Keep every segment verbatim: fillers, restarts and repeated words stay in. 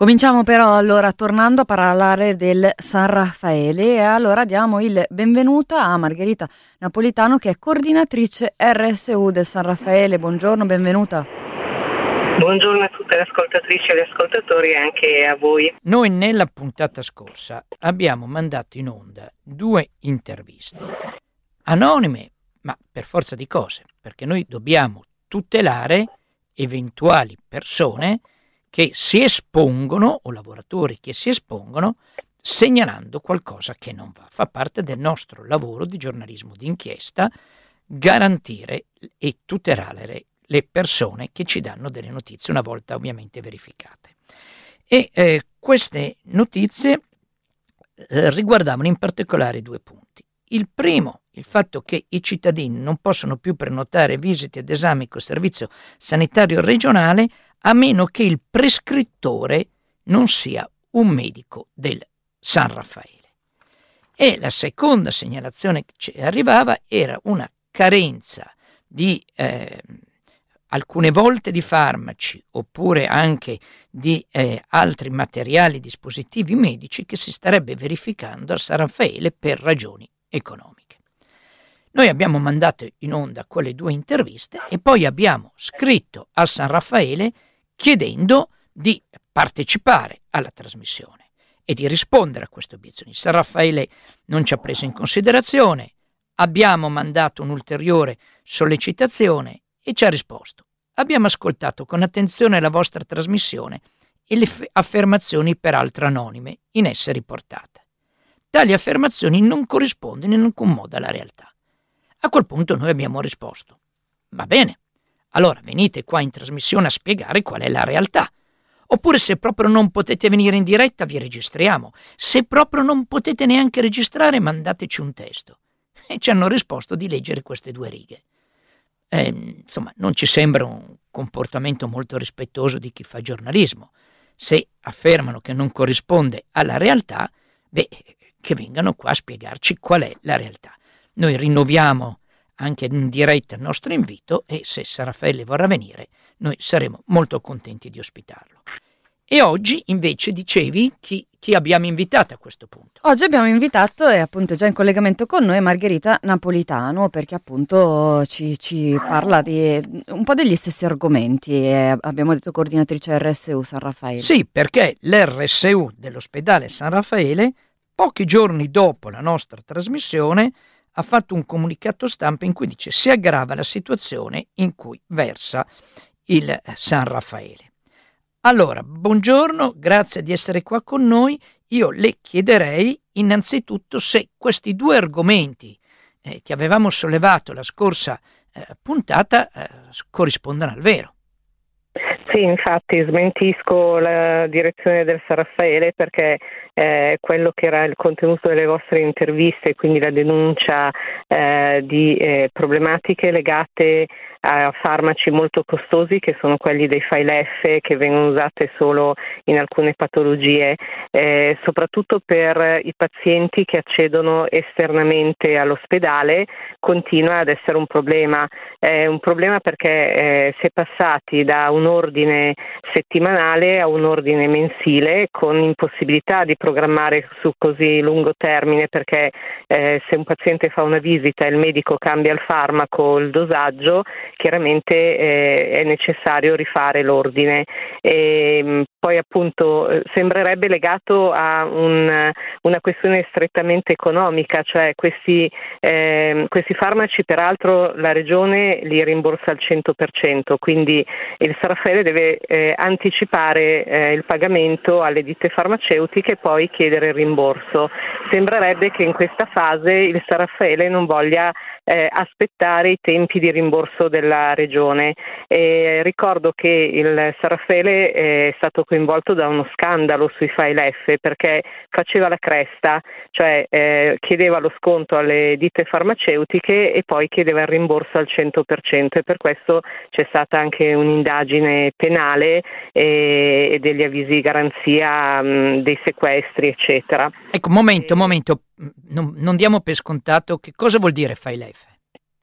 Cominciamo però allora tornando a parlare del San Raffaele e allora diamo il benvenuto a Margherita Napolitano che è coordinatrice R S U del San Raffaele. Buongiorno, benvenuta. Buongiorno a tutte le ascoltatrici e gli ascoltatori e anche a voi. Noi nella puntata scorsa abbiamo mandato in onda due interviste anonime, ma per forza di cose, perché noi dobbiamo tutelare eventuali persone che si espongono o lavoratori che si espongono segnalando qualcosa che non va. Fa parte del nostro lavoro di giornalismo d'inchiesta garantire e tutelare le persone che ci danno delle notizie una volta ovviamente verificate. E eh, queste notizie eh, riguardavano in particolare due punti. Il primo, il fatto che i cittadini non possono più prenotare visite ed esami col servizio sanitario regionale a meno che il prescrittore non sia un medico del San Raffaele. E la seconda segnalazione che ci arrivava era una carenza di eh, alcune volte di farmaci oppure anche di eh, altri materiali, dispositivi medici che si starebbe verificando al San Raffaele per ragioni economiche. Noi abbiamo mandato in onda quelle due interviste e poi abbiamo scritto al San Raffaele chiedendo di partecipare alla trasmissione e di rispondere a queste obiezioni. Il San Raffaele non ci ha preso in considerazione, abbiamo mandato un'ulteriore sollecitazione e ci ha risposto. Abbiamo ascoltato con attenzione la vostra trasmissione e le f- affermazioni peraltro anonime in esse riportate. Tali affermazioni non corrispondono in alcun modo alla realtà. A quel punto noi abbiamo risposto: va bene, allora venite qua in trasmissione a spiegare qual è la realtà. Oppure se proprio non potete venire in diretta vi registriamo. Se proprio non potete neanche registrare mandateci un testo. E ci hanno risposto di leggere queste due righe. Eh, insomma, non ci sembra un comportamento molto rispettoso di chi fa giornalismo. Se affermano che non corrisponde alla realtà, beh, che vengano qua a spiegarci qual è la realtà. Noi rinnoviamo anche in diretta il nostro invito e se San Raffaele vorrà venire noi saremo molto contenti di ospitarlo. E oggi invece dicevi chi, chi abbiamo invitato a questo punto. Oggi abbiamo invitato e appunto già in collegamento con noi Margherita Napolitano perché appunto ci, ci parla di un po' degli stessi argomenti. E abbiamo detto coordinatrice R S U San Raffaele. Sì, perché l'R S U dell'ospedale San Raffaele pochi giorni dopo la nostra trasmissione ha fatto un comunicato stampa in cui dice: si aggrava la situazione in cui versa il San Raffaele. Allora, buongiorno, grazie di essere qua con noi. Io le chiederei innanzitutto se questi due argomenti eh, che avevamo sollevato la scorsa eh, puntata eh, corrispondono al vero. Sì, infatti smentisco la direzione del San Raffaele perché eh, quello che era il contenuto delle vostre interviste, quindi la denuncia eh, di eh, problematiche legate a farmaci molto costosi che sono quelli dei file F che vengono usate solo in alcune patologie, eh, soprattutto per i pazienti che accedono esternamente all'ospedale, continua ad essere un problema. È un problema perché eh, si è passati da un ordine settimanale a un ordine mensile con impossibilità di programmare su così lungo termine perché eh, se un paziente fa una visita e il medico cambia il farmaco, il dosaggio, chiaramente eh, è necessario rifare l'ordine. E, poi appunto sembrerebbe legato a un, una questione strettamente economica, cioè questi, eh, questi farmaci peraltro la regione li rimborsa al cento per cento, quindi il San Raffaele deve eh, anticipare eh, il pagamento alle ditte farmaceutiche e poi chiedere il rimborso. Sembrerebbe che in questa fase il San Raffaele non voglia eh, aspettare i tempi di rimborso della regione. E ricordo che il San Raffaele è stato coinvolto da uno scandalo sui file F perché faceva la cresta, cioè eh, chiedeva lo sconto alle ditte farmaceutiche e poi chiedeva il rimborso al cento per cento e per questo c'è stata anche un'indagine penale e, e degli avvisi di garanzia, mh, dei sequestri eccetera. Ecco, momento, momento, non, non diamo per scontato che cosa vuol dire file F.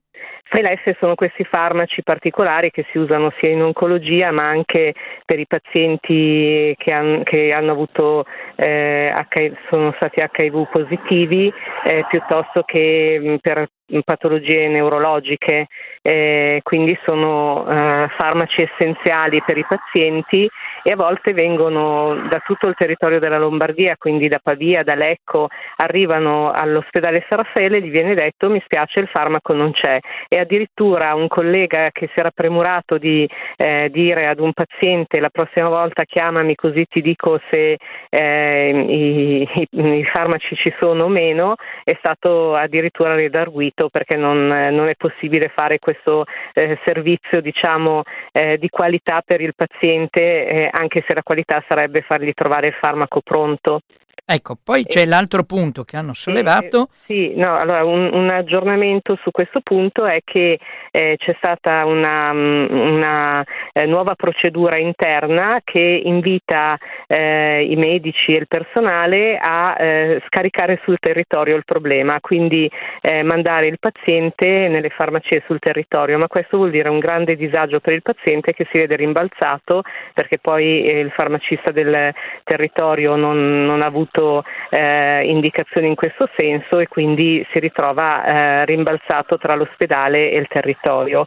E l'A S sono questi farmaci particolari che si usano sia in oncologia ma anche per i pazienti che, han, che hanno avuto eh, H I V, sono stati H I V positivi, eh, piuttosto che mh, per patologie neurologiche, eh, quindi sono eh, farmaci essenziali per i pazienti e a volte vengono da tutto il territorio della Lombardia, quindi da Pavia, da Lecco, arrivano all'ospedale San Raffaele e gli viene detto mi spiace il farmaco non c'è, e addirittura un collega che si era premurato di eh, dire ad un paziente la prossima volta chiamami così ti dico se eh, i, i, i farmaci ci sono o meno, è stato addirittura redarguito perché non, non è possibile fare questo eh, servizio diciamo eh, di qualità per il paziente, eh, anche se la qualità sarebbe fargli trovare il farmaco pronto. Ecco, poi c'è l'altro punto che hanno sollevato. Eh, sì, no, allora un, un aggiornamento su questo punto è che eh, c'è stata una, una eh, nuova procedura interna che invita eh, i medici e il personale a eh, scaricare sul territorio il problema, quindi eh, mandare il paziente nelle farmacie sul territorio, ma questo vuol dire un grande disagio per il paziente che si vede rimbalzato perché poi eh, il farmacista del territorio non, non ha avuto Eh, indicazioni in questo senso e quindi si ritrova eh, rimbalzato tra l'ospedale e il territorio.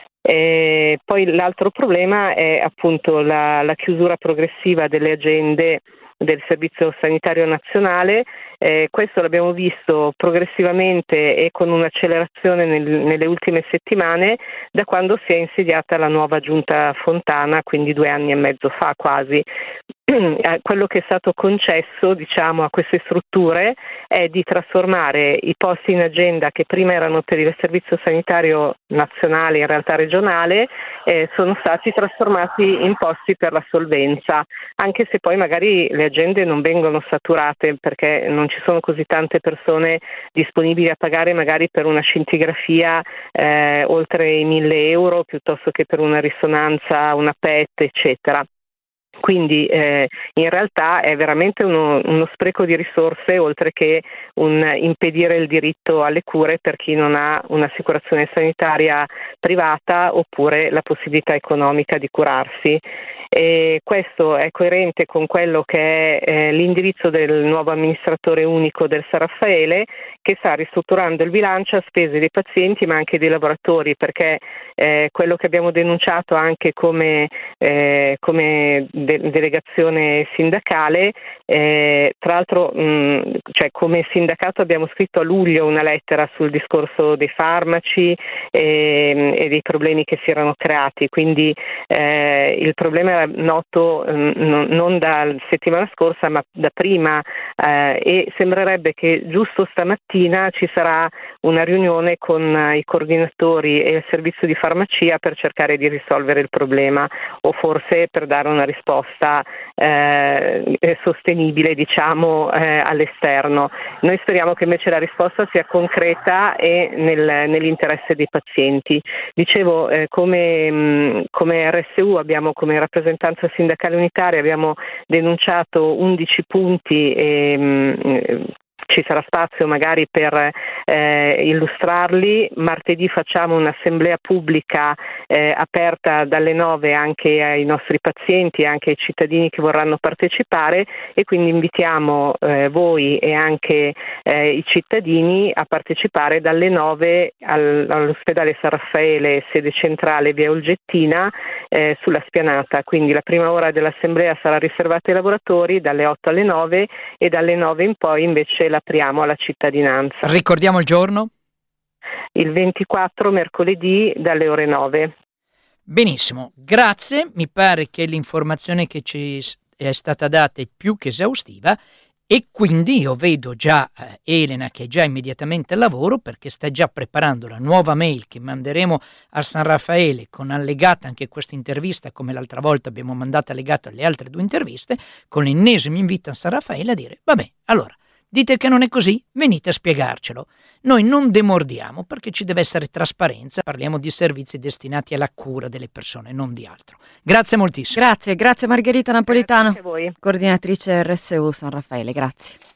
E poi l'altro problema è appunto la, la chiusura progressiva delle agende del Servizio Sanitario Nazionale. Eh, questo l'abbiamo visto progressivamente e con un'accelerazione nel, nelle ultime settimane da quando si è insediata la nuova giunta Fontana, quindi due anni e mezzo fa quasi. Quello che è stato concesso diciamo a queste strutture è di trasformare i posti in agenda che prima erano per il Servizio Sanitario Nazionale, in realtà regionale, eh, sono stati trasformati in posti per la solvenza, anche se poi magari le agende non vengono saturate perché non ci sono così tante persone disponibili a pagare magari per una scintigrafia eh, oltre i mille euro piuttosto che per una risonanza, una P E T, eccetera. Quindi eh, in realtà è veramente uno, uno spreco di risorse oltre che un impedire il diritto alle cure per chi non ha un'assicurazione sanitaria privata oppure la possibilità economica di curarsi. E questo è coerente con quello che è eh, l'indirizzo del nuovo amministratore unico del San Raffaele, che sta ristrutturando il bilancio a spese dei pazienti ma anche dei lavoratori, perché eh, quello che abbiamo denunciato anche come, eh, come de- delegazione sindacale, eh, tra l'altro mh, cioè come sindacato abbiamo scritto a luglio una lettera sul discorso dei farmaci e, e dei problemi che si erano creati, quindi eh, il problema era noto mh, non da settimana scorsa ma da prima eh, e sembrerebbe che giusto stamattina ci sarà una riunione con eh, i coordinatori e il servizio di farmacia per cercare di risolvere il problema o forse per dare una risposta eh, sostenibile diciamo eh, all'esterno. Noi speriamo che invece la risposta sia concreta e nel, nell'interesse dei pazienti. Dicevo eh, come, mh, come R S U abbiamo come rappresentanza sindacale unitaria abbiamo denunciato undici punti e mh, ci sarà spazio magari per eh, illustrarli. Martedì facciamo un'assemblea pubblica eh, aperta dalle nove anche ai nostri pazienti, anche ai cittadini che vorranno partecipare e quindi invitiamo eh, voi e anche eh, i cittadini a partecipare dalle nove al, all'ospedale San Raffaele, sede centrale via Olgettina, eh, sulla spianata. Quindi la prima ora dell'assemblea sarà riservata ai lavoratori dalle otto alle nove e dalle nove in poi invece la apriamo alla cittadinanza. Ricordiamo il giorno? Il ventiquattro mercoledì dalle ore nove. Benissimo, grazie. Mi pare che l'informazione che ci è stata data è più che esaustiva e quindi io vedo già eh, Elena che è già immediatamente al lavoro perché sta già preparando la nuova mail che manderemo a San Raffaele con allegata anche questa intervista, come l'altra volta abbiamo mandato allegato alle altre due interviste, con l'ennesimo invito a San Raffaele a dire vabbè, allora dite che non è così, venite a spiegarcelo. Noi non demordiamo perché ci deve essere trasparenza, parliamo di servizi destinati alla cura delle persone, non di altro. Grazie moltissimo. Grazie, grazie Margherita Napolitano, Grazie a voi. coordinatrice R S U San Raffaele, grazie.